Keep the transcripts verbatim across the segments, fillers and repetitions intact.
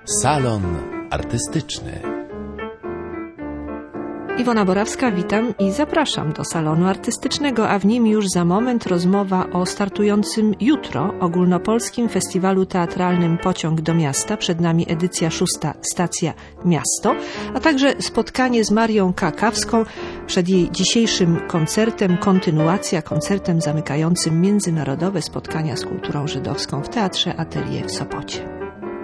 Salon artystyczny. Iwona Borawska, witam i zapraszam do salonu artystycznego, a w nim już za moment rozmowa o startującym jutro ogólnopolskim festiwalu teatralnym Pociąg do miasta. Przed nami edycja szósta, stacja Miasto, a także spotkanie z Marią Kakawską przed jej dzisiejszym koncertem, kontynuacja koncertem zamykającym międzynarodowe spotkania z kulturą żydowską w Teatrze Atelier w Sopocie.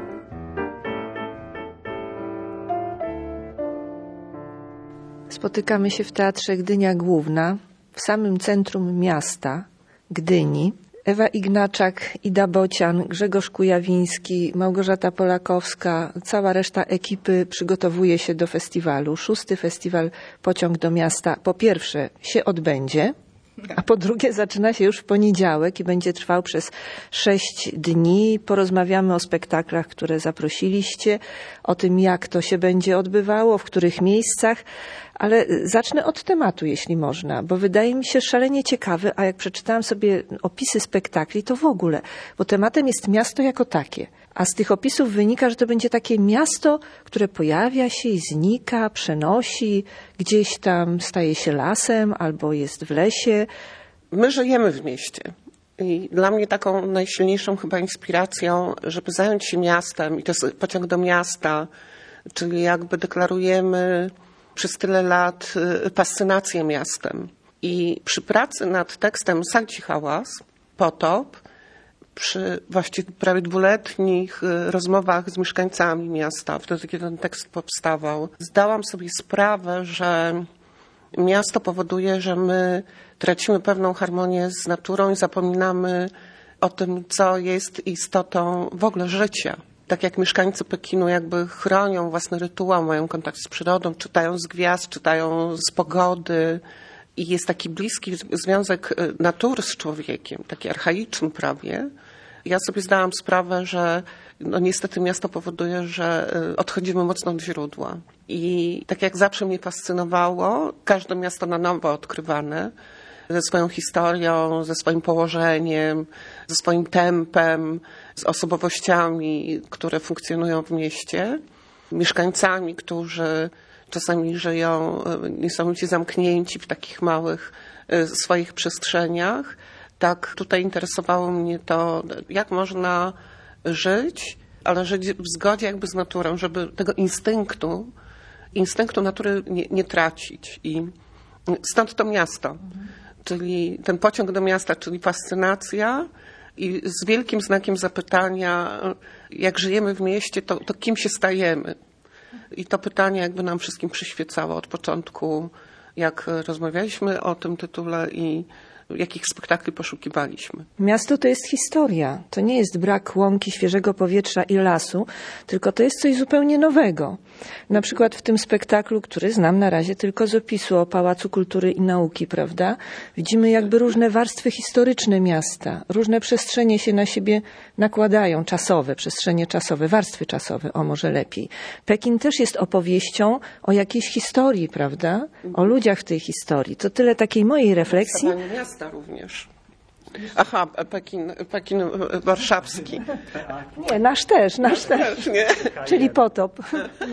Spotykamy się w Teatrze Gdynia Główna, w samym centrum miasta Gdyni. Ewa Ignaczak, Ida Bocian, Grzegorz Kujawiński, Małgorzata Polakowska, cała reszta ekipy przygotowuje się do festiwalu. Szósty festiwal Pociąg do miasta po pierwsze się odbędzie, a po drugie zaczyna się już w poniedziałek i będzie trwał przez sześć dni. Porozmawiamy o spektaklach, które zaprosiliście, o tym, jak to się będzie odbywało, w których miejscach. Ale zacznę od tematu, jeśli można, bo wydaje mi się szalenie ciekawy, a jak przeczytałam sobie opisy spektakli, to w ogóle, bo tematem jest miasto jako takie. A z tych opisów wynika, że to będzie takie miasto, które pojawia się i znika, przenosi, gdzieś tam staje się lasem albo jest w lesie. My żyjemy w mieście. I dla mnie taką najsilniejszą chyba inspiracją, żeby zająć się miastem, i to jest Pociąg do miasta, czyli jakby deklarujemy przez tyle lat fascynację miastem. I przy pracy nad tekstem Salci Hałas, Potop, przy właściwie prawie dwuletnich rozmowach z mieszkańcami miasta, wtedy kiedy ten tekst powstawał, zdałam sobie sprawę, że miasto powoduje, że my tracimy pewną harmonię z naturą i zapominamy o tym, co jest istotą w ogóle życia. Tak jak mieszkańcy Pekinu jakby chronią własny rytuał, mają kontakt z przyrodą, czytają z gwiazd, czytają z pogody i jest taki bliski związek natury z człowiekiem, taki archaiczny prawie. Ja sobie zdałam sprawę, że no niestety miasto powoduje, że odchodzimy mocno od źródła. I tak jak zawsze mnie fascynowało, każde miasto na nowo odkrywane, ze swoją historią, ze swoim położeniem, ze swoim tempem, z osobowościami, które funkcjonują w mieście, mieszkańcami, którzy czasami żyją niesamowicie zamknięci w takich małych swoich przestrzeniach. Tak tutaj interesowało mnie to, jak można żyć, ale żyć w zgodzie jakby z naturą, żeby tego instynktu, instynktu natury nie, nie tracić. I stąd to miasto. Czyli ten pociąg do miasta, czyli fascynacja i z wielkim znakiem zapytania, jak żyjemy w mieście, to, to kim się stajemy? I to pytanie jakby nam wszystkim przyświecało od początku, jak rozmawialiśmy o tym tytule i jakich spektakli poszukiwaliśmy. Miasto to jest historia. To nie jest brak łąki, świeżego powietrza i lasu, tylko to jest coś zupełnie nowego. Na przykład w tym spektaklu, który znam na razie tylko z opisu o Pałacu Kultury i Nauki, prawda? Widzimy jakby różne warstwy historyczne miasta. Różne przestrzenie się na siebie nakładają, czasowe, przestrzenie czasowe, warstwy czasowe, o może lepiej. Pekin też jest opowieścią o jakiejś historii, prawda? O ludziach w tej historii. To tyle takiej mojej refleksji. Również. Aha, Pekin, Pekin warszawski. Nie, nasz też, nasz też. Nie? Czyli Potop. No.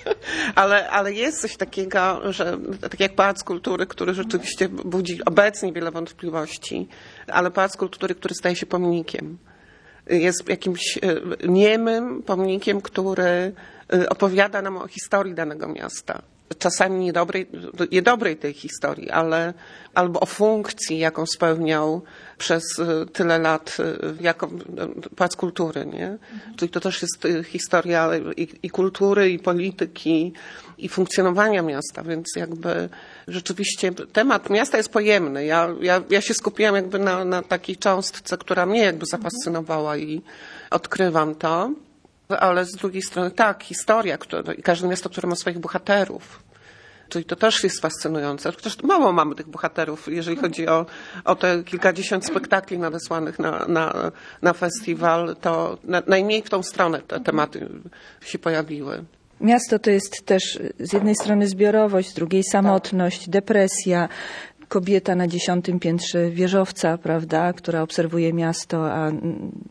Ale, ale jest coś takiego, że tak jak Pałac Kultury, który rzeczywiście budzi obecnie wiele wątpliwości, ale Pałac Kultury, który staje się pomnikiem. Jest jakimś niemym pomnikiem, który opowiada nam o historii danego miasta. Czasami niedobrej, niedobrej tej historii, ale albo o funkcji, jaką spełniał przez tyle lat jako Pałac Kultury, nie? Czyli to też jest historia i, i kultury, i polityki, i funkcjonowania miasta, więc jakby rzeczywiście temat miasta jest pojemny. Ja, ja, ja się skupiłam jakby na, na takiej cząstce, która mnie jakby zafascynowała i odkrywam to. Ale z drugiej strony tak, historia, która, i każde miasto, które ma swoich bohaterów. Czyli to też jest fascynujące. Chociaż mało mamy tych bohaterów, jeżeli chodzi o, o te kilkadziesiąt spektakli nadesłanych na, na, na festiwal, to na, najmniej w tą stronę te tematy się pojawiły. Miasto to jest też z jednej strony zbiorowość, z drugiej samotność, depresja. Kobieta na dziesiątym piętrze wieżowca, prawda, która obserwuje miasto, a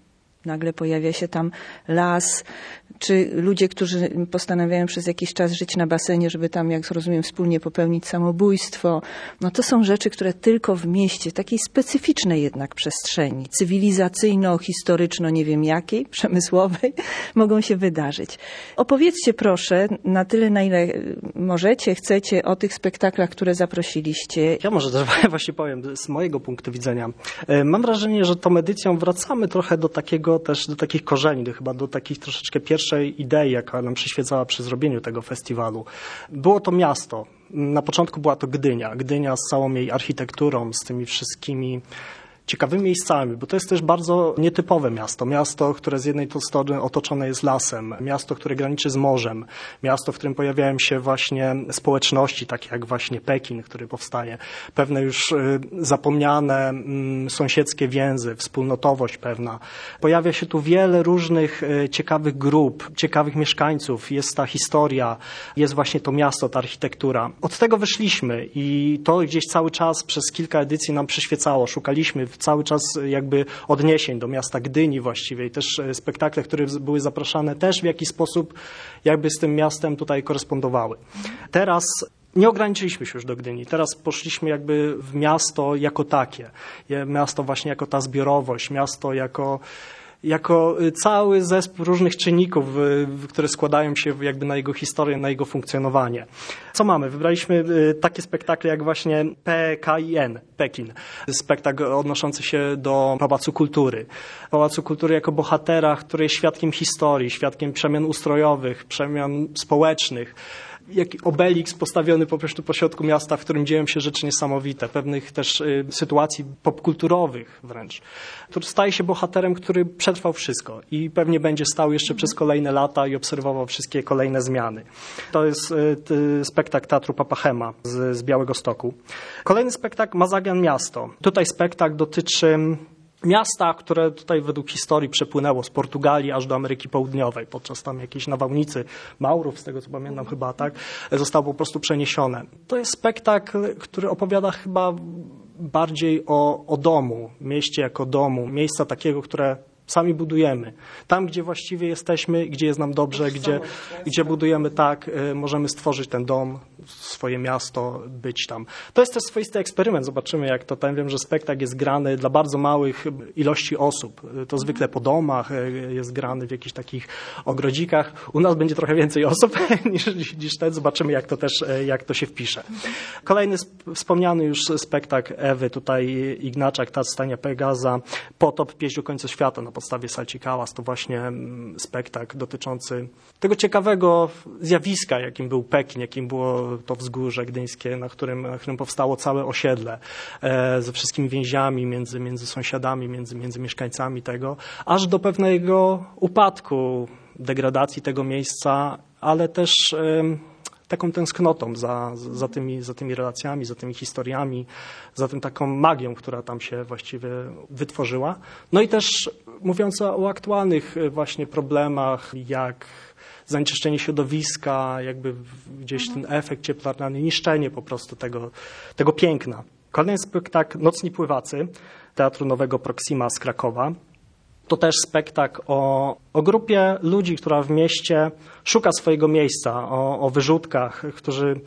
nagle pojawia się tam las, czy ludzie, którzy postanawiają przez jakiś czas żyć na basenie, żeby tam, jak rozumiem, wspólnie popełnić samobójstwo. No to są rzeczy, które tylko w mieście, takiej specyficznej jednak przestrzeni, cywilizacyjno-historyczno, nie wiem jakiej, przemysłowej, mogą się wydarzyć. Opowiedzcie proszę, na tyle, na ile możecie, chcecie, o tych spektaklach, które zaprosiliście. Ja może też właśnie powiem z mojego punktu widzenia. Mam wrażenie, że tą edycją wracamy trochę do takiego też, do takich korzeni, do chyba do takich troszeczkę pierwszej idei, jaka nam przyświecała przy zrobieniu tego festiwalu. Było to miasto. Na początku była to Gdynia. Gdynia z całą jej architekturą, z tymi wszystkimi ciekawymi miejscami, bo to jest też bardzo nietypowe miasto. Miasto, które z jednej strony otoczone jest lasem, miasto, które graniczy z morzem, miasto, w którym pojawiają się właśnie społeczności, takie jak właśnie Pekin, który powstaje, pewne już zapomniane sąsiedzkie więzy, wspólnotowość pewna. Pojawia się tu wiele różnych ciekawych grup, ciekawych mieszkańców, jest ta historia, jest właśnie to miasto, ta architektura. Od tego wyszliśmy i to gdzieś cały czas przez kilka edycji nam przyświecało. Szukaliśmy cały czas jakby odniesień do miasta Gdyni właściwie i też spektakle, które były zapraszane, też w jakiś sposób jakby z tym miastem tutaj korespondowały. Teraz nie ograniczyliśmy się już do Gdyni. Teraz poszliśmy jakby w miasto jako takie. Miasto właśnie jako ta zbiorowość, miasto jako jako cały zespół różnych czynników, które składają się jakby na jego historię, na jego funkcjonowanie. Co mamy? Wybraliśmy takie spektakle jak właśnie P K I N, Pekin. Spektakl odnoszący się do Pałacu Kultury. Pałacu Kultury jako bohatera, który jest świadkiem historii, świadkiem przemian ustrojowych, przemian społecznych. Jak Obelix postawiony po prostu pośrodku miasta, w którym dzieją się rzeczy niesamowite, pewnych też y, sytuacji popkulturowych wręcz, który staje się bohaterem, który przetrwał wszystko i pewnie będzie stał jeszcze przez kolejne lata i obserwował wszystkie kolejne zmiany. To jest y, y, spektakl Teatru Papachema z, z Białegostoku. Kolejny spektakl Mazagan Miasto. Tutaj spektakl dotyczy miasta, które tutaj według historii przepłynęło z Portugalii aż do Ameryki Południowej. Podczas tam jakiejś nawałnicy Maurów, z tego co pamiętam chyba, tak, zostało po prostu przeniesione. To jest spektakl, który opowiada chyba bardziej o, o domu, mieście jako domu, miejsca takiego, które sami budujemy. Tam, gdzie właściwie jesteśmy, gdzie jest nam dobrze, gdzie, gdzie budujemy tak, możemy stworzyć ten dom, swoje miasto, być tam. To jest też swoisty eksperyment. Zobaczymy, jak to tam. Wiem, że spektakl jest grany dla bardzo małych ilości osób. To zwykle po domach jest grany w jakichś takich ogrodzikach. U nas będzie trochę więcej osób niż, niż ten. Zobaczymy, jak to też, jak to się wpisze. Kolejny wspomniany już spektakl Ewy, tutaj Ignaczak, Ta stania Pegaza, Potop, Pieśń o końcu świata na podstawie Salcikałas. To właśnie spektakl dotyczący tego ciekawego zjawiska, jakim był Pekin, jakim było to wzgórze gdyńskie, na którym, na którym powstało całe osiedle e, ze wszystkimi więziami między, między sąsiadami, między, między mieszkańcami tego, aż do pewnego upadku, degradacji tego miejsca, ale też e, taką tęsknotą za, za, tymi, za tymi relacjami, za tymi historiami, za tym taką magią, która tam się właściwie wytworzyła. No i też mówiąc o aktualnych właśnie problemach, jak zanieczyszczenie środowiska, jakby gdzieś ten efekt cieplarniany, niszczenie po prostu tego, tego piękna. Kolejny spektakl Nocni Pływacy Teatru Nowego Proxima z Krakowa. To też spektakl o, o grupie ludzi, która w mieście szuka swojego miejsca, o, o wyrzutkach, którzy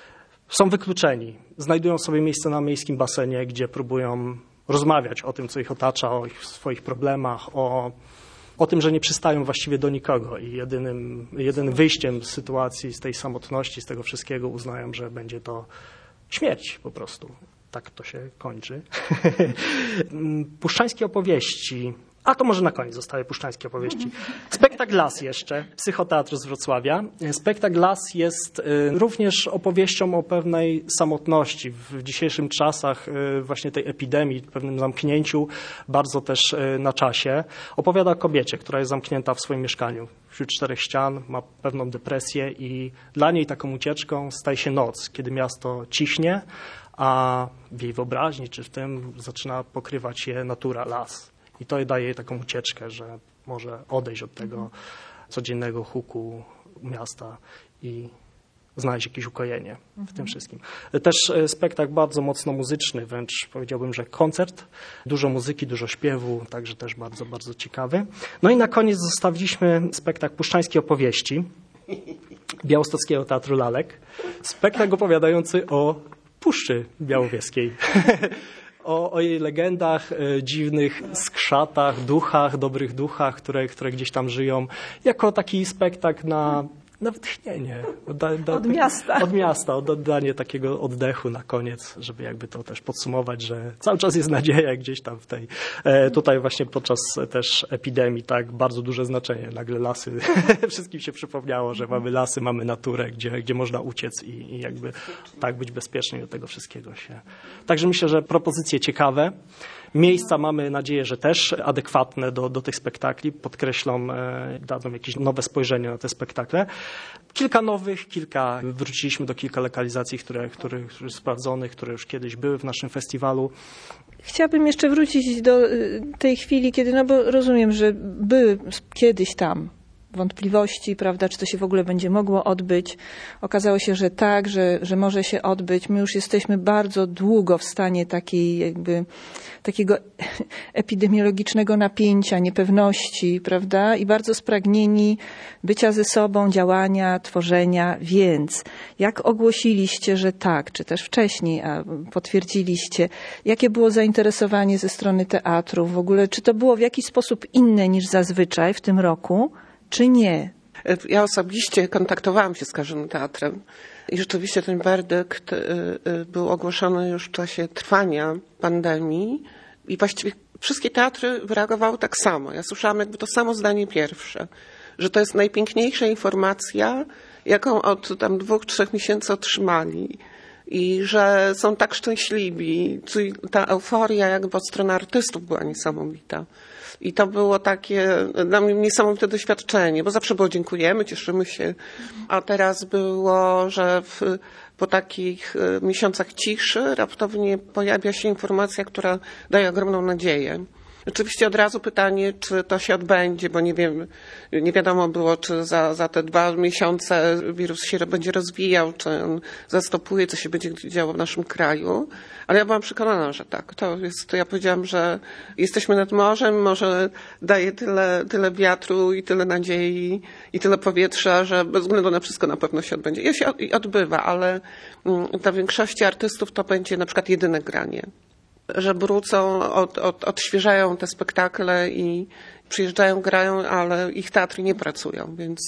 są wykluczeni. Znajdują sobie miejsce na miejskim basenie, gdzie próbują rozmawiać o tym, co ich otacza, o ich swoich problemach, o o tym, że nie przystają właściwie do nikogo i jedynym, jedynym wyjściem z sytuacji, z tej samotności, z tego wszystkiego uznają, że będzie to śmierć po prostu. Tak to się kończy. Puszczańskie opowieści. A to może na koniec zostały Puszczańskie opowieści. Spektakl Las jeszcze, Psychoteatr z Wrocławia. Spektakl Las jest również opowieścią o pewnej samotności w dzisiejszych czasach właśnie tej epidemii, pewnym zamknięciu, bardzo też na czasie. Opowiada o kobiecie, która jest zamknięta w swoim mieszkaniu wśród czterech ścian, ma pewną depresję i dla niej taką ucieczką staje się noc, kiedy miasto ciśnie, a w jej wyobraźni czy w tym zaczyna pokrywać je natura, las. I to daje jej taką ucieczkę, że może odejść od tego codziennego huku miasta i znaleźć jakieś ukojenie w tym wszystkim. Też spektakl bardzo mocno muzyczny, wręcz powiedziałbym, że koncert. Dużo muzyki, dużo śpiewu, także też bardzo, bardzo ciekawy. No i na koniec zostawiliśmy spektakl Puszczańskie opowieści Białostockiego Teatru Lalek. Spektakl opowiadający o Puszczy Białowieskiej. O, o jej legendach, e, dziwnych skrzatach, duchach, dobrych duchach, które, które gdzieś tam żyją. Jako taki spektakl na, na wytchnienie. Da, da, Od miasta. Od miasta, od oddanie takiego oddechu na koniec, żeby jakby to też podsumować, że cały czas jest nadzieja gdzieś tam w tej... E, tutaj właśnie podczas też epidemii, tak, bardzo duże znaczenie. Nagle lasy, wszystkim się przypomniało, że mamy lasy, mamy naturę, gdzie, gdzie można uciec i, i jakby tak być bezpiecznie do tego wszystkiego się. Także myślę, że propozycje ciekawe. Miejsca mamy nadzieję, że też adekwatne do, do tych spektakli. Podkreślą, e, dadzą jakieś nowe spojrzenie na te spektakle. Kilka nowych, kilka, wróciliśmy do kilka lokalizacji, które, które, które sprawdzonych, które już kiedyś były w naszym festiwalu. Chciałabym jeszcze wrócić do y, tej chwili, kiedy, no bo rozumiem, że były kiedyś tam wątpliwości, prawda, czy to się w ogóle będzie mogło odbyć. Okazało się, że tak, że, że może się odbyć. My już jesteśmy bardzo długo w stanie takiej jakby, takiego epidemiologicznego napięcia, niepewności, prawda, i bardzo spragnieni bycia ze sobą, działania, tworzenia, więc jak ogłosiliście, że tak, czy też wcześniej, a potwierdziliście, jakie było zainteresowanie ze strony teatru w ogóle, czy to było w jakiś sposób inne niż zazwyczaj w tym roku, czy nie? Ja osobiście kontaktowałam się z każdym teatrem i rzeczywiście ten werdykt był ogłoszony już w czasie trwania pandemii i właściwie wszystkie teatry wyreagowały tak samo. Ja słyszałam jakby to samo zdanie pierwsze, że to jest najpiękniejsza informacja, jaką od tam dwóch, trzech miesięcy otrzymali i że są tak szczęśliwi. Czyli ta euforia jakby od strony artystów była niesamowita. I to było takie dla mnie niesamowite doświadczenie, bo zawsze było dziękujemy, cieszymy się, a teraz było, że w, po takich miesiącach ciszy raptownie pojawia się informacja, która daje ogromną nadzieję. Oczywiście od razu pytanie, czy to się odbędzie, bo nie wiem, nie wiadomo było, czy za, za te dwa miesiące wirus się będzie rozwijał, czy on zastopuje, co się będzie działo w naszym kraju. Ale ja byłam przekonana, że tak. To jest, to ja powiedziałam, że jesteśmy nad morzem, morze daje tyle, tyle wiatru i tyle nadziei i tyle powietrza, że bez względu na wszystko na pewno się odbędzie. I się odbywa, ale dla większości artystów to będzie na przykład jedyne granie. Że wrócą, od, od, odświeżają te spektakle i przyjeżdżają, grają, ale ich teatry nie pracują, więc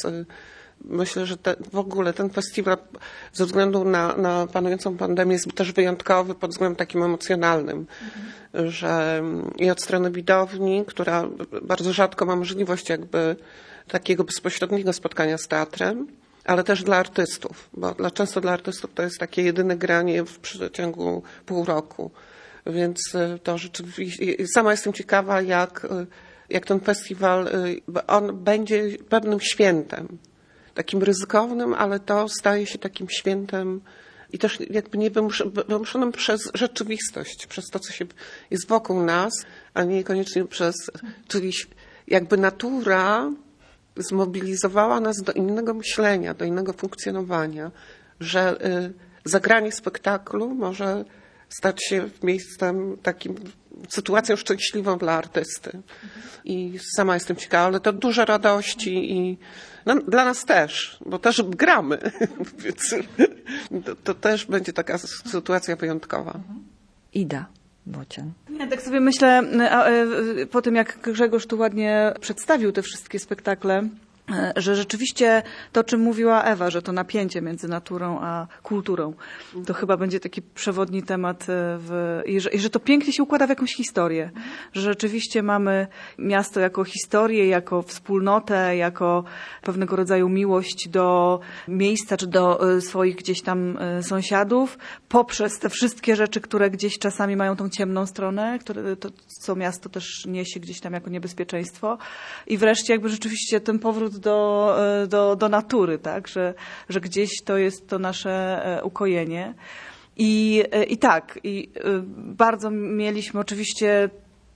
myślę, że te, w ogóle ten festiwal ze względu na, na panującą pandemię jest też wyjątkowy pod względem takim emocjonalnym, mhm. że i od strony widowni, która bardzo rzadko ma możliwość jakby takiego bezpośredniego spotkania z teatrem, ale też dla artystów, bo dla, często dla artystów to jest takie jedyne granie w przeciągu pół roku. Więc to rzeczywiście, sama jestem ciekawa, jak, jak ten festiwal, on będzie pewnym świętem, takim ryzykownym, ale to staje się takim świętem i też jakby nie wymuszonym przez rzeczywistość, przez to, co się jest wokół nas, a niekoniecznie przez, czyli jakby natura zmobilizowała nas do innego myślenia, do innego funkcjonowania, że zagranie spektaklu może stać się miejscem takim, sytuacją szczęśliwą dla artysty. I sama jestem ciekawa, ale to dużo radości i no, dla nas też, bo też gramy, więc to, to też będzie taka sytuacja wyjątkowa. Ida Bocian. Ja tak sobie myślę, po tym jak Grzegorz tu ładnie przedstawił te wszystkie spektakle, że rzeczywiście to, o czym mówiła Ewa, że to napięcie między naturą a kulturą, to chyba będzie taki przewodni temat w, i, że, i że to pięknie się układa w jakąś historię, że rzeczywiście mamy miasto jako historię, jako wspólnotę, jako pewnego rodzaju miłość do miejsca czy do swoich gdzieś tam sąsiadów, poprzez te wszystkie rzeczy, które gdzieś czasami mają tą ciemną stronę, które, to, co miasto też niesie gdzieś tam jako niebezpieczeństwo i wreszcie jakby rzeczywiście ten powrót do, do, do natury, tak, że, że gdzieś to jest to nasze ukojenie. I, i tak, i bardzo mieliśmy oczywiście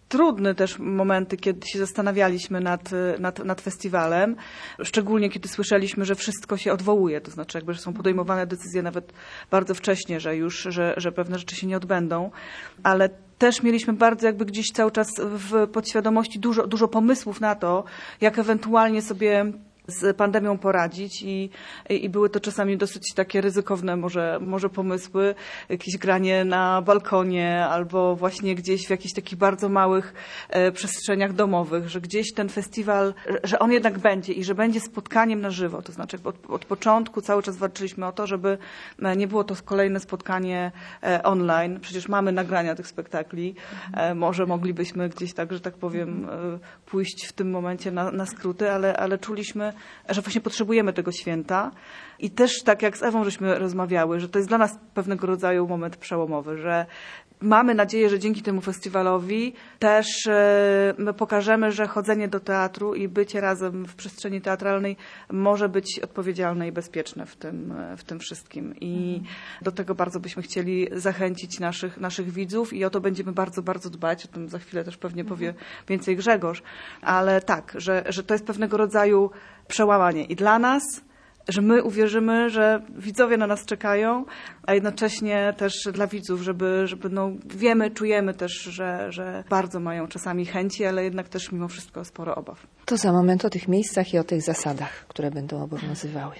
trudne też momenty, kiedy się zastanawialiśmy nad, nad, nad festiwalem, szczególnie kiedy słyszeliśmy, że wszystko się odwołuje, to znaczy jakby, że są podejmowane decyzje nawet bardzo wcześnie, że już, że, że pewne rzeczy się nie odbędą, ale też mieliśmy bardzo jakby gdzieś cały czas w podświadomości dużo, dużo pomysłów na to, jak ewentualnie sobie z pandemią poradzić i, i były to czasami dosyć takie ryzykowne może, może pomysły, jakieś granie na balkonie albo właśnie gdzieś w jakichś takich bardzo małych e, przestrzeniach domowych, że gdzieś ten festiwal, że on jednak będzie i że będzie spotkaniem na żywo. To znaczy od, od początku cały czas walczyliśmy o to, żeby nie było to kolejne spotkanie e, online. Przecież mamy nagrania tych spektakli. E, może moglibyśmy gdzieś tak, że tak powiem, e, pójść w tym momencie na, na skróty, ale, ale czuliśmy, że właśnie potrzebujemy tego święta i też tak jak z Ewą żeśmy rozmawiały, że to jest dla nas pewnego rodzaju moment przełomowy, że mamy nadzieję, że dzięki temu festiwalowi też my pokażemy, że chodzenie do teatru i bycie razem w przestrzeni teatralnej może być odpowiedzialne i bezpieczne w tym, w tym wszystkim. I mhm. do tego bardzo byśmy chcieli zachęcić naszych, naszych widzów i o to będziemy bardzo, bardzo dbać. O tym za chwilę też pewnie powie mhm. więcej Grzegorz. Ale tak, że, że to jest pewnego rodzaju przełamanie i dla nas, że my uwierzymy, że widzowie na nas czekają, a jednocześnie też dla widzów, żeby, żeby no wiemy, czujemy też, że, że bardzo mają czasami chęci, ale jednak też mimo wszystko sporo obaw. To za moment o tych miejscach i o tych zasadach, które będą obowiązywały.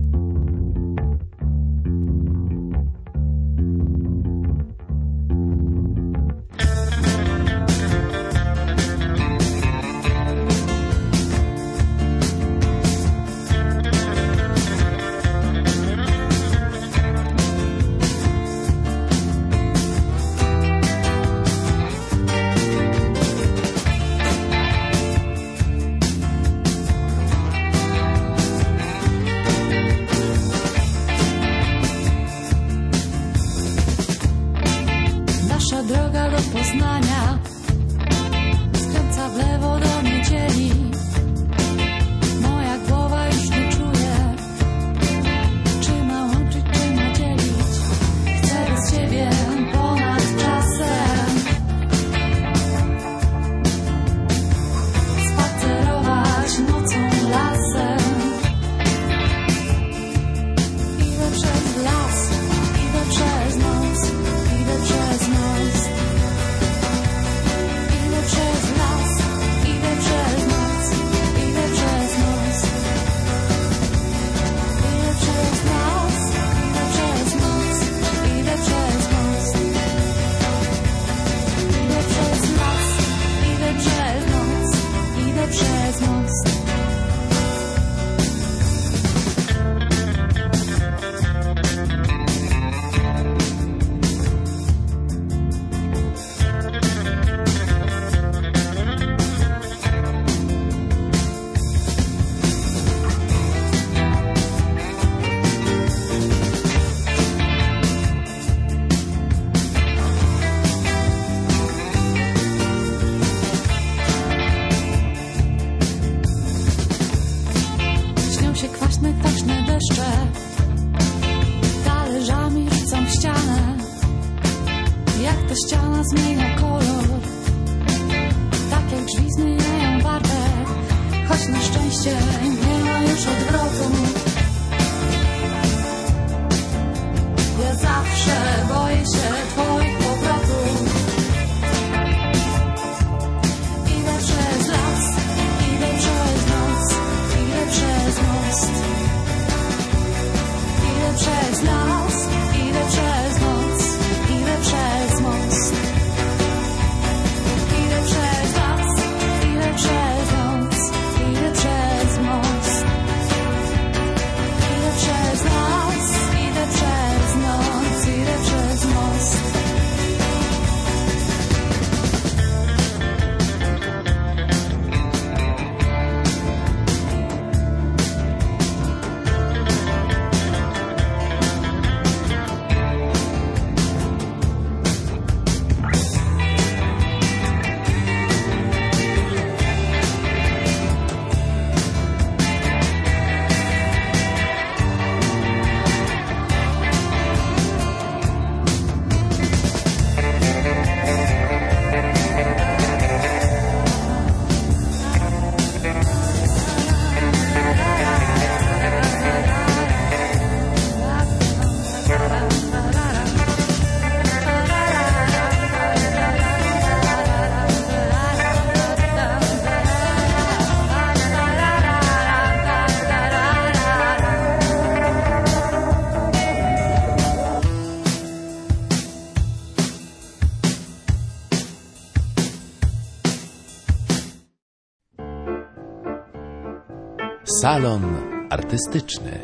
Droga do Poznania skręca w lewo do niedzieli. Moja głowa już nie czuje, czy ma łączyć, czy ma dzielić. Chcę bez ciebie ponad czasem spacerować nocą lasem. Idę przez las, idę przez noc, idę przez noc. Idę przez las, idę przez noc, idę przez noc. Idę przez las, idę przez noc, idę przez noc. Idę przez las, idę przez noc, idę przez noc. Śnią się kwaśne, taśne deszcze, talerzami rzucam w ścianę. Jak ta ściana zmienia kolor, tak jak drzwi zmieniają barwę. Choć na szczęście nie ma już odwrotu. Ja zawsze boję się twoich powrotów. Idę przez las, idę przez noc, idę przez most. Idę przez las, idę przez noc, idę przez most. Idę przez las, idę przez noc, idę przez most. Idę przez las, idę przez noc, idę przez most. Salon artystyczny.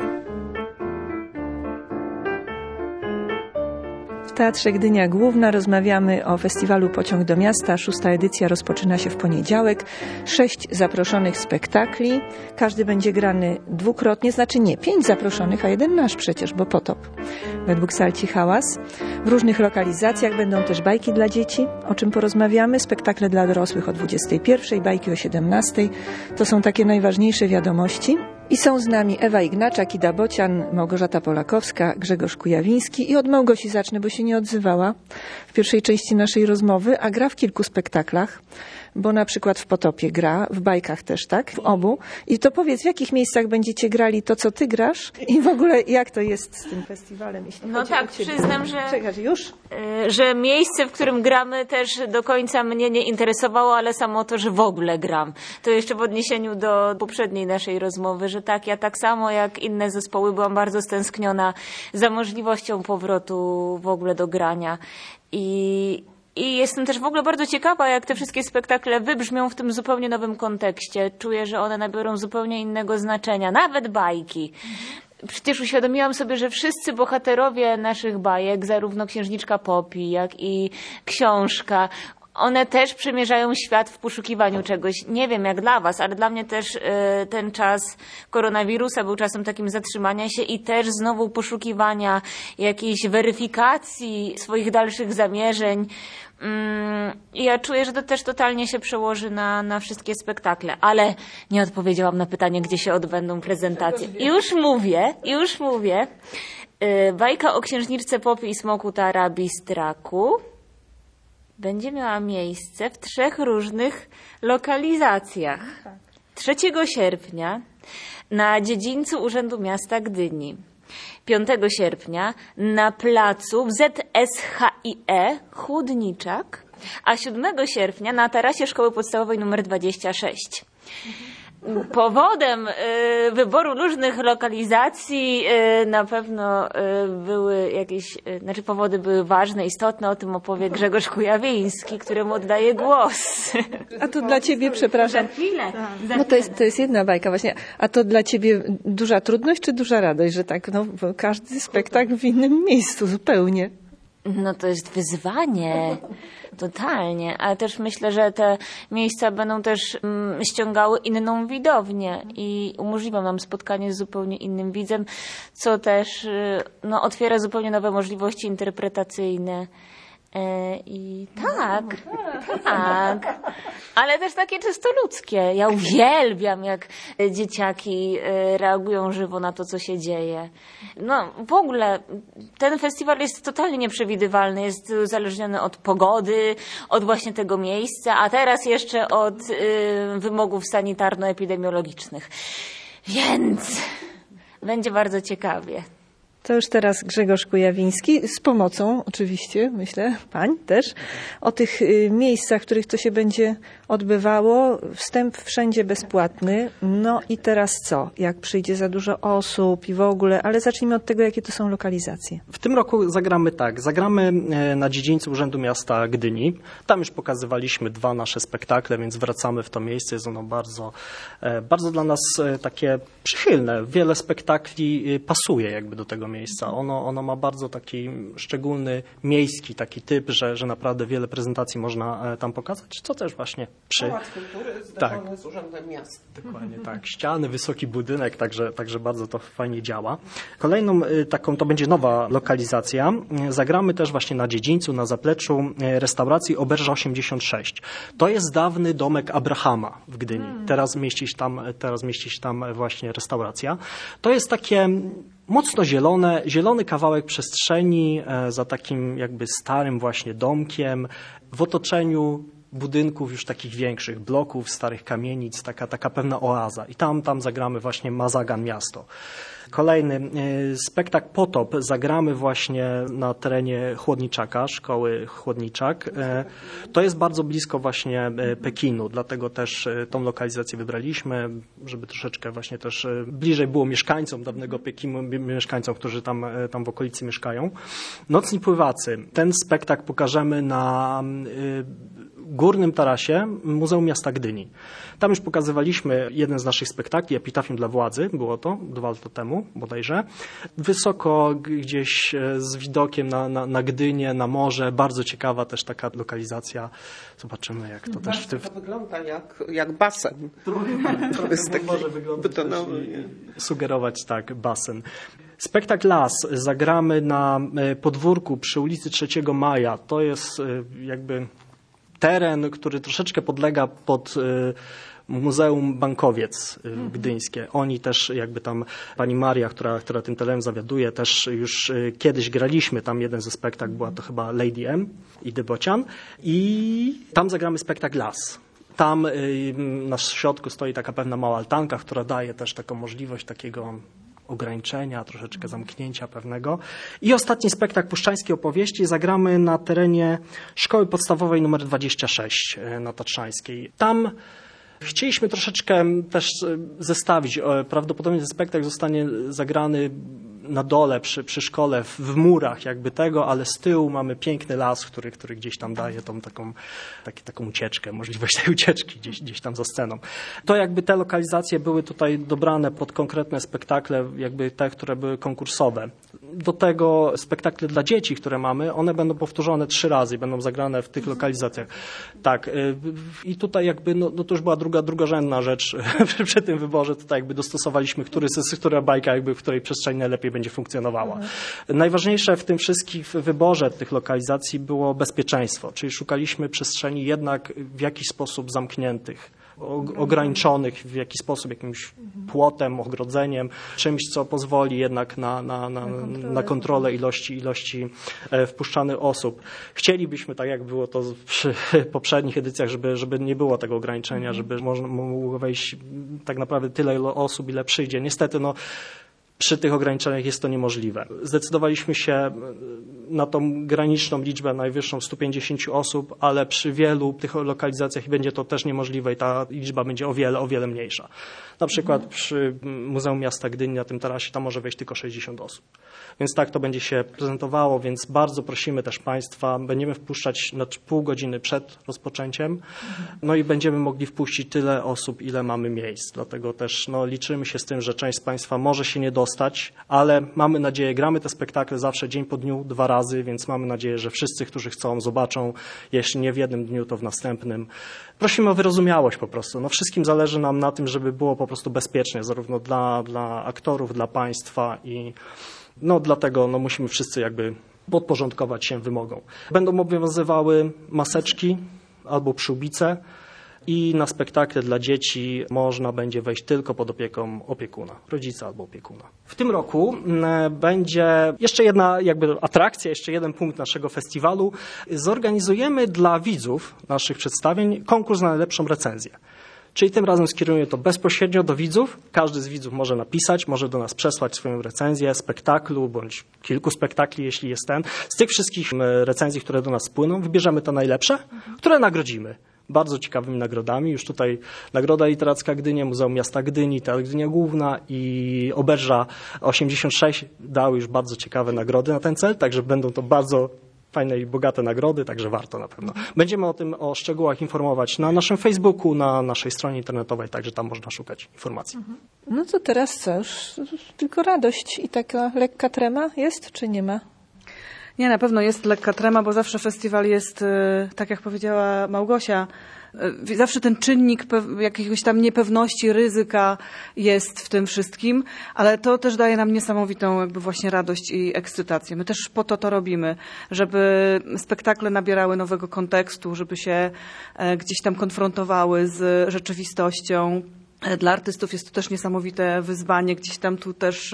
W Teatrze Gdynia Główna rozmawiamy o festiwalu Pociąg do Miasta. Szósta edycja rozpoczyna się w poniedziałek. Sześć zaproszonych spektakli. Każdy będzie grany dwukrotnie, znaczy nie, pięć zaproszonych, a jeden nasz przecież, bo Potop. Według Salci Hałas. W różnych lokalizacjach będą też bajki dla dzieci, o czym porozmawiamy. Spektakle dla dorosłych o dwudziestej pierwszej, bajki o siedemnastej. To są takie najważniejsze wiadomości. I są z nami Ewa Ignaczak, Ida Bocian, Małgorzata Polakowska, Grzegorz Kujawiński. I od Małgosi zacznę, bo się nie odzywała w pierwszej części naszej rozmowy, a gra w kilku spektaklach, bo na przykład w Potopie gra, w bajkach też, tak? W obu. I to powiedz, w jakich miejscach będziecie grali to, co ty grasz i w ogóle jak to jest z tym festiwalem, jeśli No chodzi tak, o ciebie. przyznam, że, Czekaj, już? że miejsce, w którym gramy, też do końca mnie nie interesowało, ale samo to, że w ogóle gram. To jeszcze w odniesieniu do poprzedniej naszej rozmowy, że tak, ja tak samo jak inne zespoły byłam bardzo stęskniona za możliwością powrotu w ogóle do grania. I I jestem też w ogóle bardzo ciekawa, jak te wszystkie spektakle wybrzmią w tym zupełnie nowym kontekście. Czuję, że one nabiorą zupełnie innego znaczenia, nawet bajki. Przecież uświadomiłam sobie, że wszyscy bohaterowie naszych bajek, zarówno Księżniczka Poppy, jak i książka, one też przemierzają świat w poszukiwaniu czegoś. Nie wiem jak dla was, ale dla mnie też y, ten czas koronawirusa był czasem takim zatrzymania się i też znowu poszukiwania jakiejś weryfikacji swoich dalszych zamierzeń. I ja czuję, że to też totalnie się przełoży na, na wszystkie spektakle, ale nie odpowiedziałam na pytanie, gdzie się odbędą prezentacje. I już mówię, już mówię. Yy, bajka o Księżniczce Poppy i Smoku Tarabi Straku będzie miała miejsce w trzech różnych lokalizacjach. trzeciego sierpnia na dziedzińcu Urzędu Miasta Gdyni. piątego sierpnia na placu w Z S H I E Chłodniczak, a siódmego sierpnia na tarasie Szkoły Podstawowej nr dwadzieścia sześć. Powodem y, wyboru różnych lokalizacji y, na pewno y, były jakieś, y, znaczy powody były ważne, istotne, o tym opowie Grzegorz Kujawiński, któremu oddaję głos. A to dla ciebie, przepraszam. Za chwilę. Za No to jest, to jest jedna bajka właśnie. A to dla ciebie duża trudność czy duża radość, że tak, no każdy spektakl w innym miejscu zupełnie? No to jest wyzwanie, totalnie, ale też myślę, że te miejsca będą też mm, ściągały inną widownię i umożliwią nam spotkanie z zupełnie innym widzem, co też y, no, otwiera zupełnie nowe możliwości interpretacyjne. I tak, tak, ale też takie czysto ludzkie. Ja uwielbiam, jak dzieciaki reagują żywo na to, co się dzieje. No w ogóle ten festiwal jest totalnie nieprzewidywalny, jest uzależniony od pogody, od właśnie tego miejsca, a teraz jeszcze od wymogów sanitarno-epidemiologicznych. Więc będzie bardzo ciekawie. To już teraz Grzegorz Kujawiński, z pomocą oczywiście, myślę, pań też, o tych y, miejscach, w których to się będzie odbywało. Wstęp wszędzie bezpłatny. No i teraz co? Jak przyjdzie za dużo osób i w ogóle, ale zacznijmy od tego, jakie to są lokalizacje. W tym roku zagramy tak, zagramy na dziedzińcu Urzędu Miasta Gdyni. Tam już pokazywaliśmy dwa nasze spektakle, więc wracamy w to miejsce. Jest ono bardzo, bardzo dla nas takie przychylne. Wiele spektakli pasuje jakby do tego miejsca. Ono, ono ma bardzo taki szczególny, miejski taki typ, że, że naprawdę wiele prezentacji można tam pokazać, co też właśnie przy... Pałac Kultury zderzony tak. z Urzędem Miasta. Dokładnie tak. Ściany, wysoki budynek, także, także bardzo to fajnie działa. Kolejną taką, to będzie nowa lokalizacja. Zagramy też właśnie na dziedzińcu, na zapleczu restauracji Oberża osiemdziesiąt sześć. To jest dawny domek Abrahama w Gdyni. Teraz mieści się tam, teraz mieści się tam właśnie restauracja. To jest takie mocno zielone, zielony kawałek przestrzeni za takim jakby starym właśnie domkiem w otoczeniu budynków już takich większych, bloków, starych kamienic, taka, taka pewna oaza. I tam, tam zagramy właśnie Mazagan Miasto. Kolejny spektakl Potop zagramy właśnie na terenie Chłodniczaka, szkoły Chłodniczak. To jest bardzo blisko właśnie Pekinu, dlatego też tą lokalizację wybraliśmy, żeby troszeczkę właśnie też bliżej było mieszkańcom dawnego Pekinu, mieszkańcom, którzy tam, tam w okolicy mieszkają. Nocni Pływacy. Ten spektakl pokażemy na górnym tarasie Muzeum Miasta Gdyni. Tam już pokazywaliśmy jeden z naszych spektakli, Epitafium dla władzy, było to dwa lata temu bodajże. Wysoko gdzieś z widokiem na, na, na Gdynię, na morze, bardzo ciekawa też taka lokalizacja. Zobaczymy, jak to też... W tym... To wygląda jak, jak basen. Trochę może wyglądać sugerować tak basen. Spektakl Las zagramy na podwórku przy ulicy trzeciego Maja. To jest jakby teren, który troszeczkę podlega pod Muzeum Bankowiec Gdyńskie. Oni też jakby tam, pani Maria, która, która tym terenem zawiaduje, też już kiedyś graliśmy. Tam jeden ze spektakli była to chyba Lady M i Dybocian. I tam zagramy spektakl Las. Tam y, na środku stoi taka pewna mała altanka, która daje też taką możliwość takiego ograniczenia, troszeczkę zamknięcia pewnego. I ostatni spektakl Puszczańskiej opowieści zagramy na terenie Szkoły Podstawowej numer dwadzieścia sześć na Tatrzańskiej. Tam chcieliśmy troszeczkę też zestawić. Prawdopodobnie ten spektakl zostanie zagrany na dole przy, przy szkole, w, w murach jakby tego, ale z tyłu mamy piękny las, który, który gdzieś tam daje tą taką, taki, taką ucieczkę, możliwość tej ucieczki gdzieś, gdzieś tam za sceną. To jakby te lokalizacje były tutaj dobrane pod konkretne spektakle, jakby te, które były konkursowe. Do tego spektakle dla dzieci, które mamy, one będą powtórzone trzy razy i będą zagrane w tych lokalizacjach. Tak. I tutaj jakby, no, no to już była druga, drugorzędna rzecz przy tym wyborze. Tutaj jakby dostosowaliśmy, który, która bajka jakby w której przestrzeni najlepiej będzie funkcjonowała. Mhm. Najważniejsze w tym wszystkim w wyborze tych lokalizacji było bezpieczeństwo, czyli szukaliśmy przestrzeni jednak w jakiś sposób zamkniętych, ograniczonych w jakiś sposób jakimś płotem, ogrodzeniem, czymś, co pozwoli jednak na, na, na, na kontrolę ilości, ilości wpuszczanych osób. Chcielibyśmy, tak jak było to przy poprzednich edycjach, żeby, żeby nie było tego ograniczenia, żeby można mogło wejść tak naprawdę tyle osób, ile przyjdzie. Niestety, no, przy tych ograniczeniach jest to niemożliwe. Zdecydowaliśmy się na tą graniczną liczbę najwyższą stu pięćdziesięciu osób, ale przy wielu tych lokalizacjach będzie to też niemożliwe i ta liczba będzie o wiele, o wiele mniejsza. Na przykład przy Muzeum Miasta Gdyni na tym tarasie tam może wejść tylko sześćdziesiąt osób. Więc tak to będzie się prezentowało, więc bardzo prosimy też Państwa, będziemy wpuszczać na pół godziny przed rozpoczęciem, no i będziemy mogli wpuścić tyle osób, ile mamy miejsc. Dlatego też no, liczymy się z tym, że część z Państwa może się nie dostać, ale mamy nadzieję, gramy te spektakle zawsze dzień po dniu, dwa razy, więc mamy nadzieję, że wszyscy, którzy chcą, zobaczą, jeśli nie w jednym dniu, to w następnym. Prosimy o wyrozumiałość po prostu. No, wszystkim zależy nam na tym, żeby było po prostu bezpiecznie, zarówno dla, dla aktorów, dla Państwa i no dlatego no, musimy wszyscy jakby podporządkować się wymogom. Będą obowiązywały maseczki albo przyłbice i na spektakle dla dzieci można będzie wejść tylko pod opieką opiekuna, rodzica albo opiekuna. W tym roku będzie jeszcze jedna jakby atrakcja, jeszcze jeden punkt naszego festiwalu. Zorganizujemy dla widzów naszych przedstawień konkurs na najlepszą recenzję. Czyli tym razem skierujemy to bezpośrednio do widzów. Każdy z widzów może napisać, może do nas przesłać swoją recenzję spektaklu bądź kilku spektakli, jeśli jest ten. Z tych wszystkich recenzji, które do nas spłyną, wybierzemy te najlepsze, które nagrodzimy bardzo ciekawymi nagrodami. Już tutaj Nagroda Literacka Gdynia, Muzeum Miasta Gdyni, Teatr Gdynia Główna i Oberża osiemdziesiąt sześć dały już bardzo ciekawe nagrody na ten cel, także będą to bardzo fajne i bogate nagrody, także warto na pewno. Będziemy o tym, o szczegółach informować na naszym Facebooku, na naszej stronie internetowej, także tam można szukać informacji. No to teraz co? Już tylko radość i taka lekka trema jest, czy nie ma? Nie, na pewno jest lekka trema, bo zawsze festiwal jest, tak jak powiedziała Małgosia, zawsze ten czynnik jakiegoś tam niepewności, ryzyka jest w tym wszystkim, ale to też daje nam niesamowitą jakby właśnie radość i ekscytację. My też po to to robimy, żeby spektakle nabierały nowego kontekstu, żeby się gdzieś tam konfrontowały z rzeczywistością. Dla artystów jest to też niesamowite wyzwanie, gdzieś tam tu też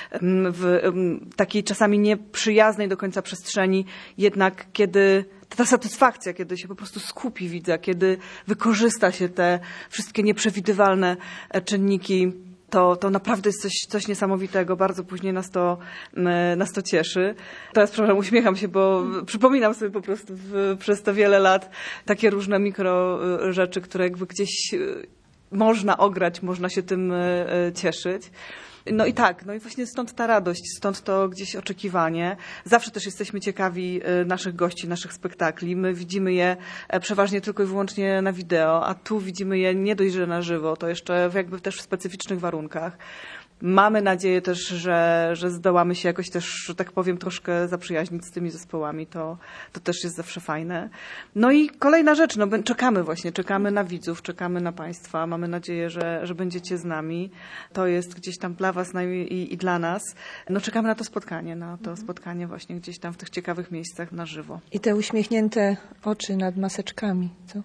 w takiej czasami nieprzyjaznej do końca przestrzeni, jednak kiedy ta satysfakcja, kiedy się po prostu skupi widza, kiedy wykorzysta się te wszystkie nieprzewidywalne czynniki, to, to naprawdę jest coś, coś niesamowitego. Bardzo później nas to, nas to cieszy. Teraz, przepraszam, uśmiecham się, bo przypominam sobie po prostu w, przez to wiele lat takie różne mikro rzeczy, które jakby gdzieś można ograć, można się tym cieszyć. No i tak, no i właśnie stąd ta radość, stąd to gdzieś oczekiwanie. Zawsze też jesteśmy ciekawi naszych gości, naszych spektakli. My widzimy je przeważnie tylko i wyłącznie na wideo, a tu widzimy je nie dość, że na żywo, to jeszcze jakby też w specyficznych warunkach. Mamy nadzieję też, że, że zdołamy się jakoś też, że tak powiem, troszkę zaprzyjaźnić z tymi zespołami. To, to też jest zawsze fajne. No i kolejna rzecz, no czekamy właśnie, czekamy na widzów, czekamy na Państwa. Mamy nadzieję, że, że będziecie z nami. To jest gdzieś tam dla Was i, i dla nas. No czekamy na to spotkanie, na to spotkanie właśnie gdzieś tam w tych ciekawych miejscach na żywo. I te uśmiechnięte oczy nad maseczkami, co?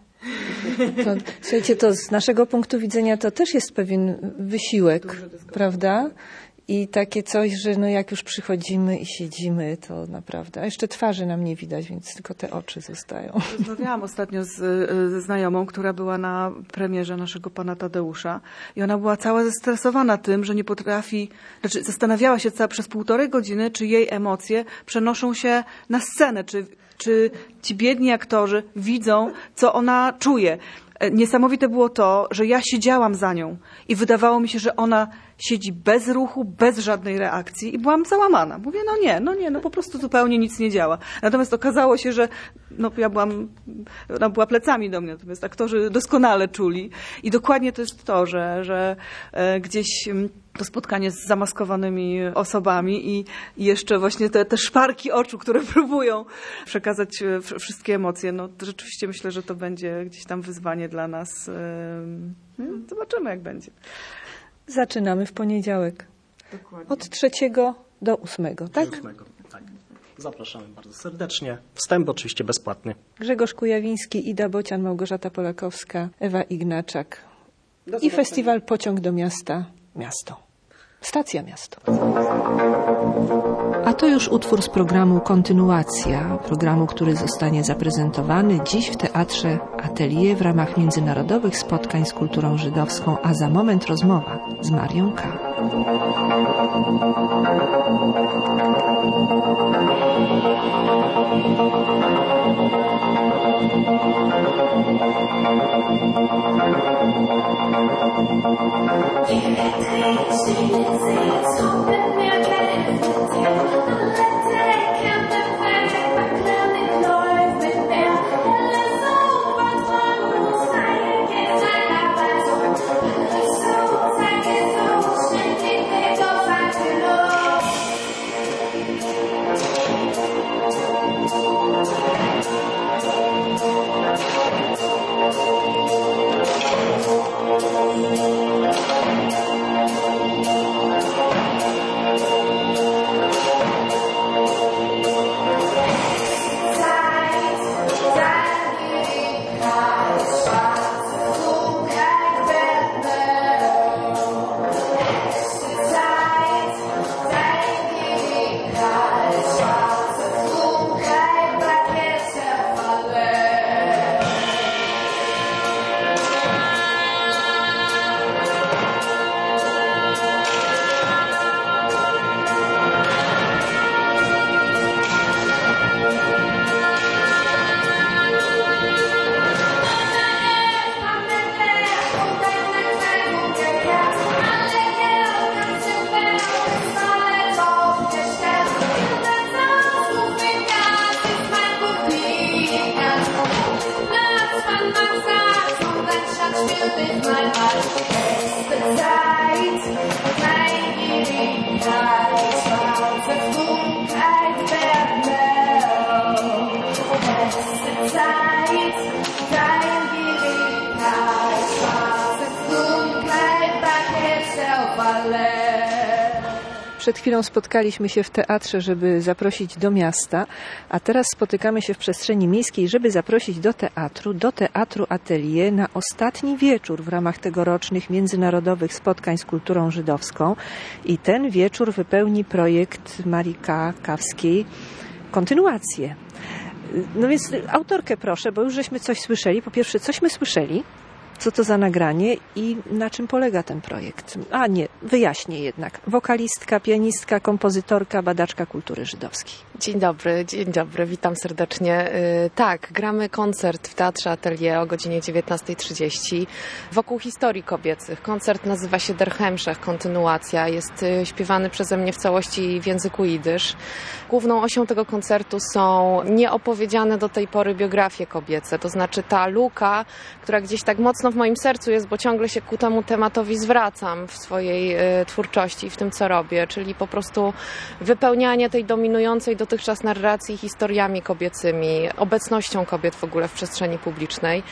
To, słuchajcie, to z naszego punktu widzenia to też jest pewien wysiłek, prawda? I takie coś, że no jak już przychodzimy i siedzimy, to naprawdę, a jeszcze twarzy nam nie widać, więc tylko te oczy zostają. Rozmawiałam ostatnio z, ze znajomą, która była na premierze naszego Pana Tadeusza i ona była cała zestresowana tym, że nie potrafi, znaczy zastanawiała się cała przez półtorej godziny, czy jej emocje przenoszą się na scenę, czy, czy ci biedni aktorzy widzą, co ona czuje. Niesamowite było to, że ja siedziałam za nią i wydawało mi się, że ona siedzi bez ruchu, bez żadnej reakcji i byłam załamana. Mówię, no nie, no nie, no po prostu zupełnie nic nie działa. Natomiast okazało się, że no ja byłam, ona była plecami do mnie, natomiast aktorzy doskonale czuli i dokładnie to jest to, że, że e, gdzieś to spotkanie z zamaskowanymi osobami i, i jeszcze właśnie te, te szparki oczu, które próbują przekazać wszystkie emocje, no to rzeczywiście myślę, że to będzie gdzieś tam wyzwanie dla nas. Zobaczymy, jak będzie. Zaczynamy w poniedziałek. Dokładnie. Od trzeciego do ósmego, tak? ósmego, tak. Zapraszamy bardzo serdecznie. Wstęp oczywiście bezpłatny. Grzegorz Kujawiński, Ida Bocian, Małgorzata Polakowska, Ewa Ignaczak. I festiwal Pociąg do miasta. Miasto. Stacja Miasto. A to już utwór z programu Kontynuacja, programu, który zostanie zaprezentowany dziś w Teatrze Atelier w ramach międzynarodowych spotkań z kulturą żydowską, a za moment rozmowa z Marią K. Przed chwilą spotkaliśmy się w teatrze, żeby zaprosić do miasta, a teraz spotykamy się w przestrzeni miejskiej, żeby zaprosić do teatru, do Teatru Atelier na ostatni wieczór w ramach tegorocznych międzynarodowych spotkań z kulturą żydowską. I ten wieczór wypełni projekt Marii K. Kawskiej Kontynuację. No więc autorkę proszę, bo już żeśmy coś słyszeli. Po pierwsze, cośmy słyszeli? Co to za nagranie i na czym polega ten projekt? A nie, wyjaśnię jednak. Wokalistka, pianistka, kompozytorka, badaczka kultury żydowskiej. Dzień dobry, dzień dobry, witam serdecznie. Tak, gramy koncert w Teatrze Atelier o godzinie dziewiętnasta trzydzieści wokół historii kobiecych. Koncert nazywa się Der Heimschach, kontynuacja. Jest śpiewany przeze mnie w całości w języku jidysz. Główną osią tego koncertu są nieopowiedziane do tej pory biografie kobiece, to znaczy ta luka, która gdzieś tak mocno w moim sercu jest, bo ciągle się ku temu tematowi zwracam w swojej y, twórczości, w tym co robię, czyli po prostu wypełnianie tej dominującej dotychczas narracji historiami kobiecymi, obecnością kobiet w ogóle w przestrzeni publicznej.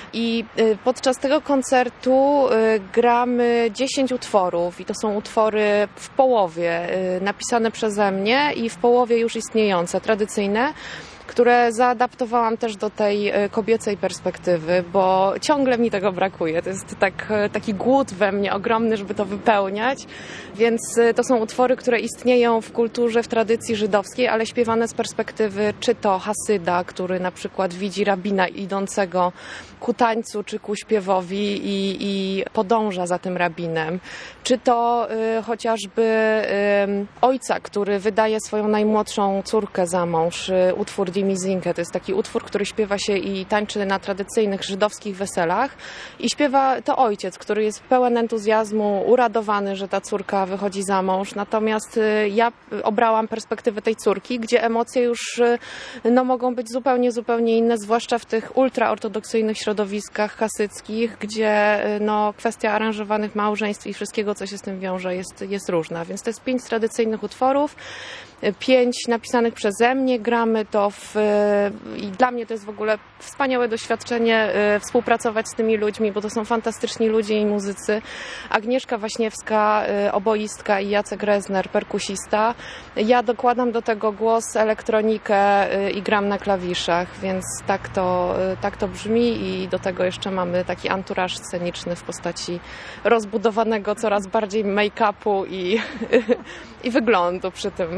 I y, podczas tego koncertu y, gramy dziesięć utworów i to są utwory w połowie y, napisane przeze mnie i w połowie już istniejące, tradycyjne, które zaadaptowałam też do tej kobiecej perspektywy, bo ciągle mi tego brakuje. To jest tak, taki głód we mnie ogromny, żeby to wypełniać. Więc to są utwory, które istnieją w kulturze, w tradycji żydowskiej, ale śpiewane z perspektywy czy to hasyda, który na przykład widzi rabina idącego ku tańcu czy ku śpiewowi i, i podąża za tym rabinem. Czy to y, chociażby y, ojca, który wydaje swoją najmłodszą córkę za mąż, y, utwór Die Mizinke. To jest taki utwór, który śpiewa się i tańczy na tradycyjnych żydowskich weselach i śpiewa to ojciec, który jest pełen entuzjazmu, uradowany, że ta córka wychodzi za mąż. Natomiast y, ja obrałam perspektywę tej córki, gdzie emocje już y, no, mogą być zupełnie, zupełnie inne, zwłaszcza w tych ultraortodoksyjnych środowiskach hasyckich, gdzie y, no, kwestia aranżowanych małżeństw i wszystkiego, co się z tym wiąże, jest, jest różna. Więc to jest pięć tradycyjnych utworów, pięć napisanych przeze mnie. Gramy to w... i dla mnie to jest w ogóle wspaniałe doświadczenie współpracować z tymi ludźmi, bo to są fantastyczni ludzie i muzycy. Agnieszka Waśniewska, oboistka i Jacek Rezner, perkusista. Ja dokładam do tego głos, elektronikę i gram na klawiszach, więc tak to, tak to brzmi i do tego jeszcze mamy taki anturaż sceniczny w postaci rozbudowanego coraz bardziej make-upu i, i wyglądu przy tym.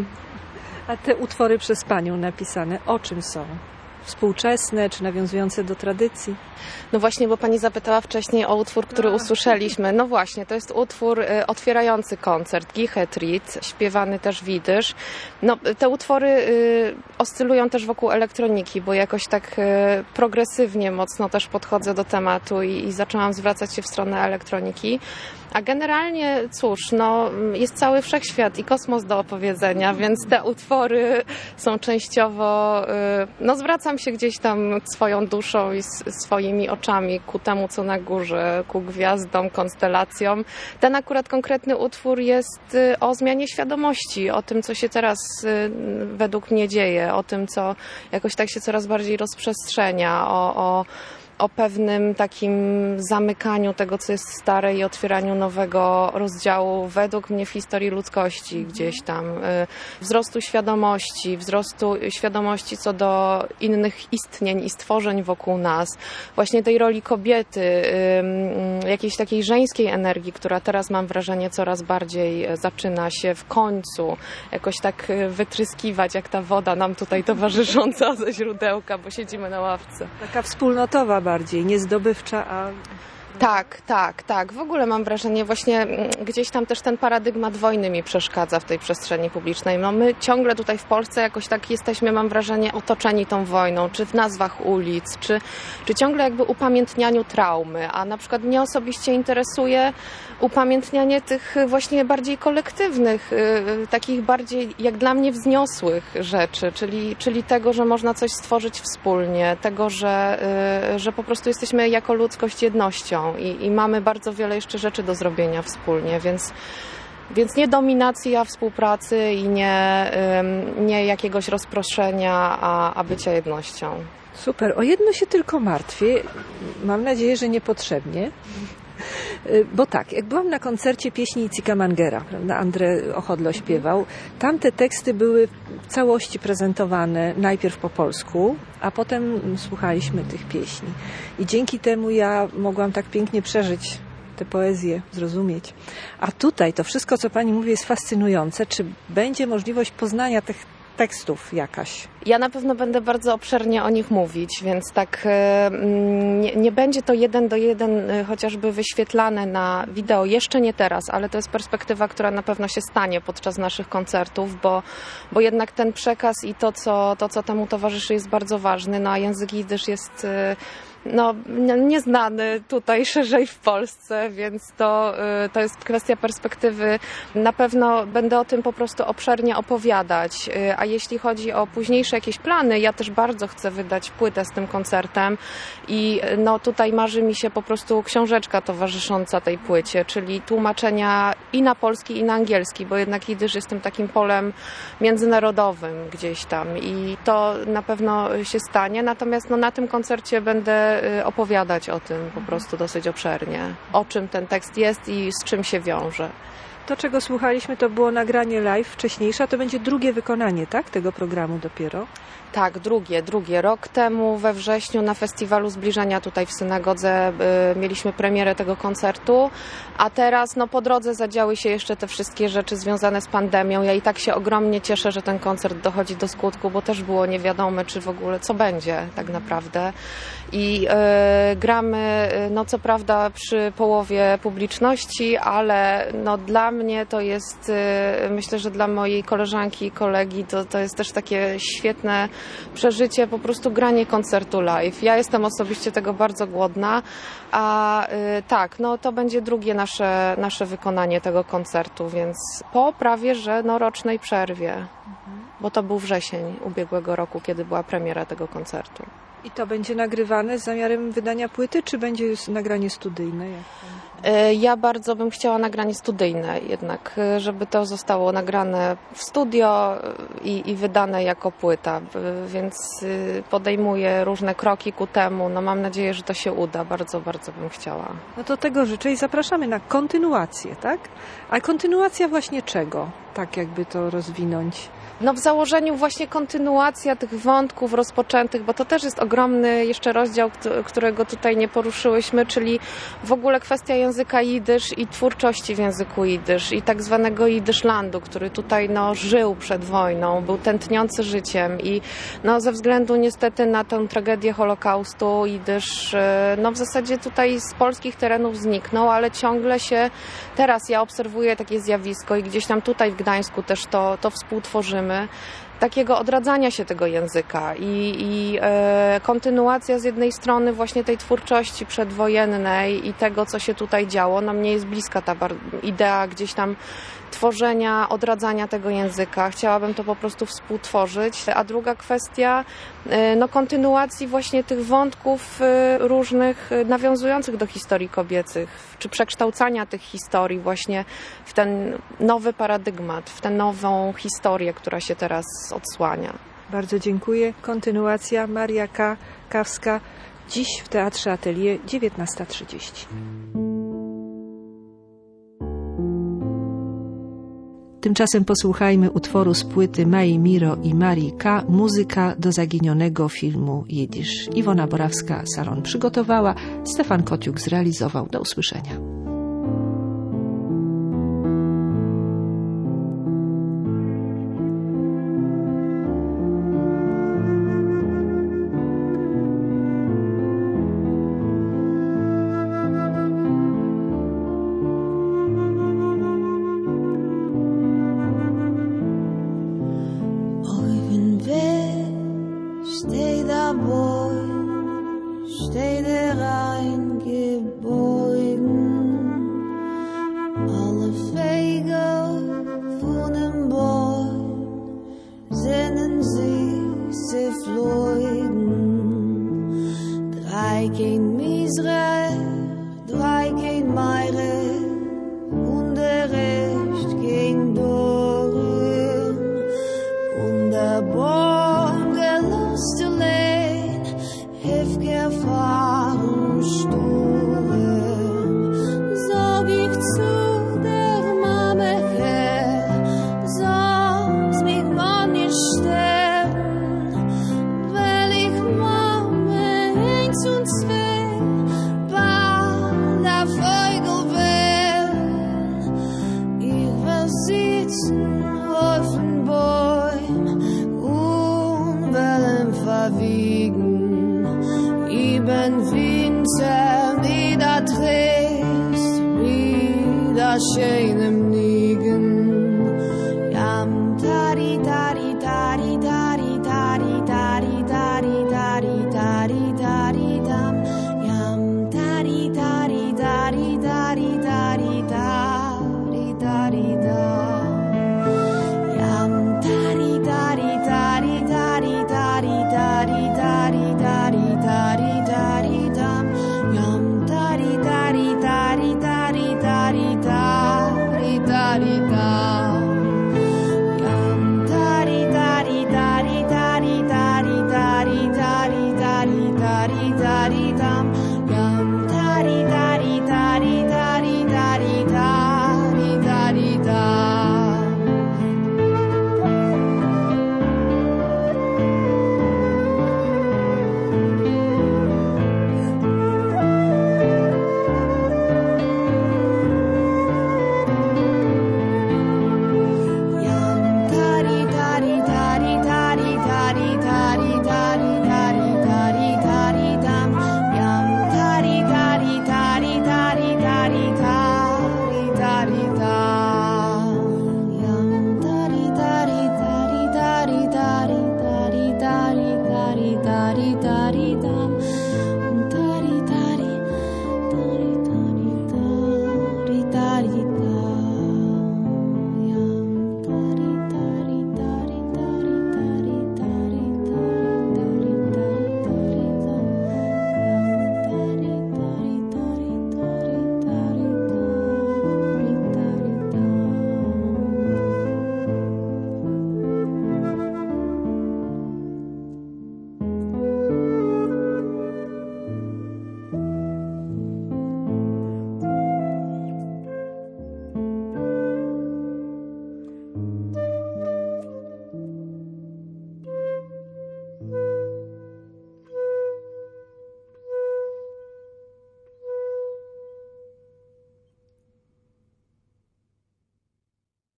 A te utwory przez Panią napisane, o czym są? Współczesne czy nawiązujące do tradycji? No właśnie, bo Pani zapytała wcześniej o utwór, który usłyszeliśmy. No właśnie, to jest utwór y, otwierający koncert, Gichetried, śpiewany też w jidysz. No, te utwory y, oscylują też wokół elektroniki, bo jakoś tak y, progresywnie mocno też podchodzę do tematu i, i zaczęłam zwracać się w stronę elektroniki. A generalnie, cóż, no, jest cały wszechświat i kosmos do opowiedzenia, więc te utwory są częściowo, no zwracam się gdzieś tam swoją duszą i swoimi oczami ku temu, co na górze, ku gwiazdom, konstelacjom. Ten akurat konkretny utwór jest o zmianie świadomości, o tym, co się teraz według mnie dzieje, o tym, co jakoś tak się coraz bardziej rozprzestrzenia, o, o o pewnym takim zamykaniu tego, co jest stare i otwieraniu nowego rozdziału według mnie w historii ludzkości gdzieś tam. Wzrostu świadomości, wzrostu świadomości co do innych istnień i stworzeń wokół nas. Właśnie tej roli kobiety, jakiejś takiej żeńskiej energii, która teraz mam wrażenie coraz bardziej zaczyna się w końcu jakoś tak wytryskiwać, jak ta woda nam tutaj towarzysząca ze źródełka, bo siedzimy na ławce. Taka wspólnotowa bardziej, nie zdobywcza, a... Tak, tak, tak. W ogóle mam wrażenie, właśnie gdzieś tam też ten paradygmat wojny mi przeszkadza w tej przestrzeni publicznej. No my ciągle tutaj w Polsce jakoś tak jesteśmy, mam wrażenie, otoczeni tą wojną, czy w nazwach ulic, czy, czy ciągle jakby upamiętnianiu traumy, a na przykład mnie osobiście interesuje upamiętnianie tych właśnie bardziej kolektywnych, takich bardziej jak dla mnie wzniosłych rzeczy, czyli, czyli tego, że można coś stworzyć wspólnie, tego, że, że po prostu jesteśmy jako ludzkość jednością. I, i mamy bardzo wiele jeszcze rzeczy do zrobienia wspólnie, więc, więc nie dominacji, a współpracy i nie, nie jakiegoś rozproszenia, a, a bycia jednością. Super. O jedno się tylko martwię. Mam nadzieję, że niepotrzebnie. Bo tak, jak byłam na koncercie pieśni Icika Mangera, prawda, André Ochodlo śpiewał, tamte teksty były w całości prezentowane najpierw po polsku, a potem słuchaliśmy tych pieśni. I dzięki temu ja mogłam tak pięknie przeżyć tę poezję, zrozumieć. A tutaj to wszystko, co Pani mówi, jest fascynujące. Czy będzie możliwość poznania tych tekstów jakaś? Ja na pewno będę bardzo obszernie o nich mówić, więc tak e, nie, nie będzie to jeden do jeden e, chociażby wyświetlane na wideo, jeszcze nie teraz, ale to jest perspektywa, która na pewno się stanie podczas naszych koncertów, bo, bo jednak ten przekaz i to co, to, co temu towarzyszy, jest bardzo ważny, no a język jidysz jest e, no, nieznany tutaj szerzej w Polsce, więc to, to jest kwestia perspektywy. Na pewno będę o tym po prostu obszernie opowiadać, a jeśli chodzi o późniejsze jakieś plany, ja też bardzo chcę wydać płytę z tym koncertem i no, tutaj marzy mi się po prostu książeczka towarzysząca tej płycie, czyli tłumaczenia i na polski, i na angielski, bo jednak jidysz jest tym takim polem międzynarodowym gdzieś tam i to na pewno się stanie, natomiast no, na tym koncercie będę opowiadać o tym po prostu dosyć obszernie, o czym ten tekst jest i z czym się wiąże. To, czego słuchaliśmy, to było nagranie live wcześniejsze, a to będzie drugie wykonanie, tak, tego programu dopiero? Tak, drugie, drugie. Rok temu we wrześniu na festiwalu Zbliżenia tutaj w synagodze y, mieliśmy premierę tego koncertu, a teraz no po drodze zadziały się jeszcze te wszystkie rzeczy związane z pandemią. Ja i tak się ogromnie cieszę, że ten koncert dochodzi do skutku, bo też było niewiadome, czy w ogóle co będzie tak naprawdę. I y, gramy, no co prawda przy połowie publiczności, ale no dla mnie to jest, y, myślę, że dla mojej koleżanki i kolegi to, to jest też takie świetne przeżycie, po prostu granie koncertu live. Ja jestem osobiście tego bardzo głodna, a y, tak, no to będzie drugie nasze, nasze wykonanie tego koncertu, więc po prawie, że no rocznej przerwie, mhm. bo to był wrzesień ubiegłego roku, kiedy była premiera tego koncertu. I to będzie nagrywane z zamiarem wydania płyty, czy będzie nagranie studyjne? Jak Ja bardzo bym chciała nagranie studyjne jednak, żeby to zostało nagrane w studio i, i wydane jako płyta, więc podejmuję różne kroki ku temu. No mam nadzieję, że to się uda. Bardzo, bardzo bym chciała. No to tego życzę i zapraszamy na kontynuację, tak? A kontynuacja właśnie czego? Tak jakby to rozwinąć? No w założeniu właśnie kontynuacja tych wątków rozpoczętych, bo to też jest ogromny jeszcze rozdział, którego tutaj nie poruszyłyśmy, czyli w ogóle kwestia języka jidysz i twórczości w języku jidysz i tak zwanego jidyszlandu, który tutaj no, żył przed wojną, był tętniący życiem i no, ze względu niestety na tę tragedię Holokaustu jidysz no, w zasadzie tutaj z polskich terenów zniknął, ale ciągle się teraz ja obserwuję takie zjawisko i gdzieś tam tutaj w Gdańsku też to, to współtworzymy. Takiego odradzania się tego języka i, i e, kontynuacja z jednej strony właśnie tej twórczości przedwojennej i tego, co się tutaj działo. No mnie jest bliska ta idea gdzieś tam tworzenia, odradzania tego języka. Chciałabym to po prostu współtworzyć. A druga kwestia, no kontynuacji właśnie tych wątków różnych nawiązujących do historii kobiecych, czy przekształcania tych historii właśnie w ten nowy paradygmat, w tę nową historię, która się teraz odsłania. Bardzo dziękuję. Kontynuacja Maria K. Kawska. Dziś w Teatrze Atelier dziewiętnasta trzydzieści. Tymczasem posłuchajmy utworu z płyty Mai Miro i Marii K. Muzyka do zaginionego filmu Jidysz. Iwona Borawska salon przygotowała, Stefan Kociuk zrealizował. Do usłyszenia. überwiegen. Eben Winter wieder trägst, wieder schöne